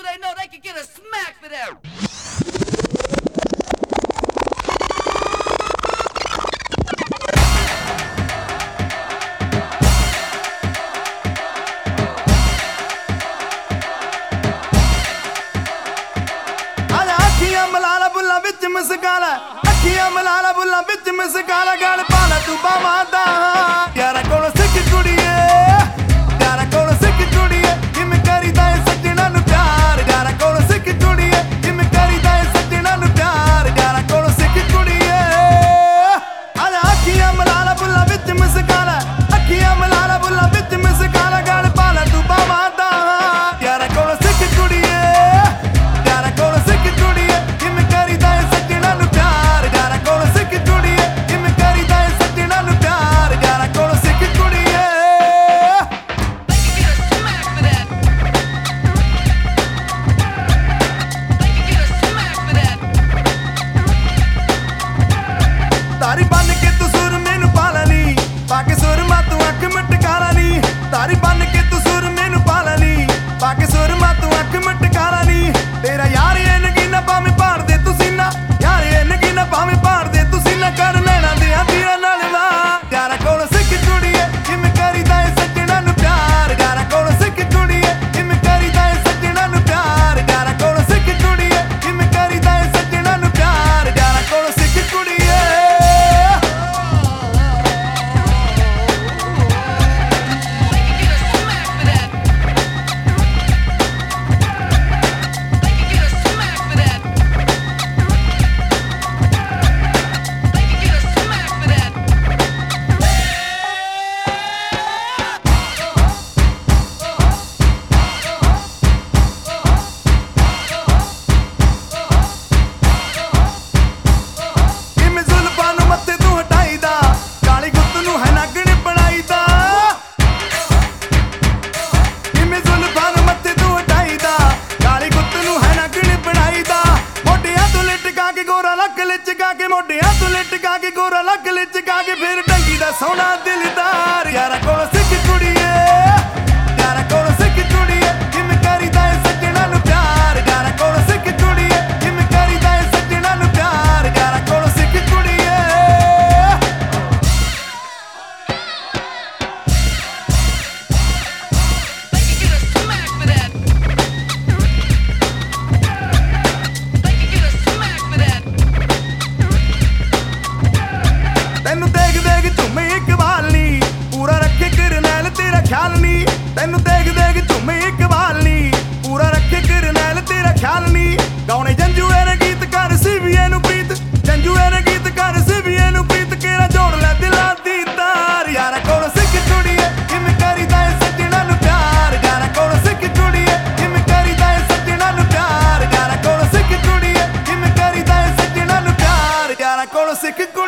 they know they can get a smack for that. Musicala, ਅੱਖੀਆਂ ਮਲਾਲਾ ਬੁੱਲਾਂ ਵਿੱਚ ਮੁਸਕਾਲਾ ਗਾਲ ਪਾਲਾ ਤੂੰ ਬਾਵਾਂ ਦਾ ਯਾਰਾ ਕੋਲੋਂ ਸਿੱਖ ਕੁੜੀਏ ਯਾਰਾ ਕੋਲੋਂ ਸਿੱਖ ਕੁੜੀਏ ਕਿਵੇਂ ਕਰੀਦਾ ਏ ਸੱਜਣਾ ਨੂੰ ਪਿਆਰ ਯਾਰਾ ਕੋਲੋਂ ਸਿੱਖ ਕੁੜੀਏ ਕਿਵੇਂ ਕਰੀਦਾ ਏ ਸੱਜਣਾ ਨੂੰ ਪਿਆਰ ਯਾਰਾ ਕੋਲੋਂ ਸਿੱਖ ਕੁੜੀਏ ਆਲਾ ਅੱਖੀਆਂ ਮਲਾਲਾ ਬੁੱਲਾਂ ਵਿੱਚ ਮੁਸਕਾਲਾ ਅੱਖੀਆਂ ਮਲਾਲਾ ਬੁੱਲਾਂ ਵਿੱਚ ਮੁਸਕਾਲਾ ਗਾਲ ਪਾਲਾ ਤੂੰ ਬਾਵਾਂ ਦਾ ਯਾਰਾ ਕੋਲੋਂ ਸਿੱਖ ਕੁੜੀਏ ਯਾਰਾ ਕੋਲੋਂ ਸਿੱਖ ਕੁੜੀਏ ਕਿਵੇਂ ਕਰੀਦਾ ਏ ਤਾਰੀ ਬੰਨ ਕੇ ਤੂੰ ਸੁਰ ਮੈਨੂੰ ਪਾ ਲੈਣੀ ਪਾ ਕੇ ਸੁਰ ਮਾ ਤੂੰ ਅੱਖ ਮਟਕਾ ਲੈਣੀ ਤਾਰੀ ਬੰਨ ਕੇ ਤੂੰ ਸੁਰ ਮੈਨੂੰ ਪਾ ਲੈਣੀ ਪਾ ਕੇ ਸੁਰ ਮਾ ਤੂੰ ਅੱਖ ਮਟਕਾ ਲੈਣੀ ਤੇਰਾ ਯਾਰ ਇਹ ਨਗੀਨਾ ਭਾਵੇਂ ਪਾੜ ਦੇ ਤੂੰ ਸੀਨਾ ਯਾਰ ਇਹ ਨਗੀਨਾ ਭਾਵੇਂ ਪਾੜ ਦੇ ਤੂੰ ਸੀਨਾ ਕਰ ਲੈਣਾ ਦੇ ਤੀਰਾਂ ਨਾਲ ਵਾ ਯਾਰਾ ਕੋਲੋਂ ਸਿੱਖ ਕੁੜੀਏ ਕਿਵੇਂ ਕਰੀਦਾ ਏ ਸੱਜਣਾ ਨੂੰ ਪਿਆਰ ਯਾਰਾ ਕੋਲੋਂ ਸਿੱਖ ਕੁੜੀਏ ਕਿਵੇਂ ਕਰੀਦਾ ਏ ਸੱਜਣਾ ਨੂੰ ਪਿਆਰ ਯਾਰਾ ਕੋਲੋਂ ਸਿੱਖ ਕੁੜੀਏ ਕਿਵੇਂ ਕਰੀਦਾ ਏ ਸੱਜਣਾ ਨੂੰ ਪਿਆਰ ਯਾਰਾ ਕੋਲੋਂ ਸਿੱਖ ਕੁੜੀਏ ਮੋਢਿਆਂ ਤੋਂ ਲਟਕਾ ਕੇ ਗੋਰਾ ਲੱਕ ਲਚਕਾ ਕੇ ਫਿਰ ਡੰਗੀ ਦਾ ਸੋਹਣਾ ਦਿਲਦਾਰ ਯਾਰਾ ਕੋਲੋਂ ਸਿੱਖ ਕੁੜੀਏ ਯਾਰਾ ਕੋਲੋਂ ਸਿੱਖ ਕੁੜੀਏ ਕਿਵੇਂ ਕਰੀਦਾ ਏ ਸੱਜਣਾ ਨੂੰ ਪਿਆਰ ਯਾਰਾ ਕੋਲੋਂ ਸਿੱਖ ਕੁੜੀਏ ਕਿਵੇਂ ਕਰੀਦਾ ਏ ਸੱਜਣਾ ਨੂੰ ਪਿਆਰ ਯਾਰਾ ਕੋਲੋਂ ਸਿੱਖ ਕੁੜੀਏ ਤੈਨੂੰ ਦੇਖ ਦੇਖ ਝੂਮੇ ਇੱਕ ਵਾਲ ਨੀ ਪੂਰਾ ਰੱਖੇ ਕਰਨੈਲ ਤੇਰਾ ਖਿਆਲ ਨੀ ਤੈਨੂੰ ਦੇਖ ਦੇਖ ਝੂਮੇ ਇੱਕ ਵਾਲ ਨੀ ਪੂਰਾ ਰੱਖੇ ਕਰਨੈਲ ਤੇਰਾ ਖਿਆਲ ਨੀ ਗਾਉਣੇ ਜੰਜੂਏ ਨੇ ਗੀਤ ਕਰ ਸੀਵੀਏ ਨੂੰ ਪ੍ਰੀਤ ਜੰਜੂਏ ਨੇ ਗੀਤ ਕਰ ਸੀਵੀਏ ਨੂੰ ਪ੍ਰੀਤ ਕਿਹੜਾ ਜੋੜ ਲੈ ਦਿਲਾਂ ਦੀ ਤਾਰ ਯਾਰਾ ਕੋਲੋਂ ਸਿੱਖ ਕੁੜੀਏ ਕਿਵੇਂ ਕਰੀਦਾ ਏ ਸੱਜਣਾ ਨੂੰ ਪਿਆਰ ਯਾਰਾ ਕੋਲੋਂ ਸਿੱਖ ਕੁੜੀਏ ਕਿਵੇਂ ਕਰੀਦਾ ਏ ਸੱਜਣਾ ਨੂੰ ਪਿਆਰ ਯਾਰਾ ਕੋਲੋਂ ਸਿੱਖ ਕੁੜੀਏ ਕਿਵੇਂ ਕਰੀਦਾ ਏ ਸੱਜਣਾ ਨੂੰ ਪਿਆਰ ਯਾਰਾ ਕੋਲੋਂ ਸਿੱਖ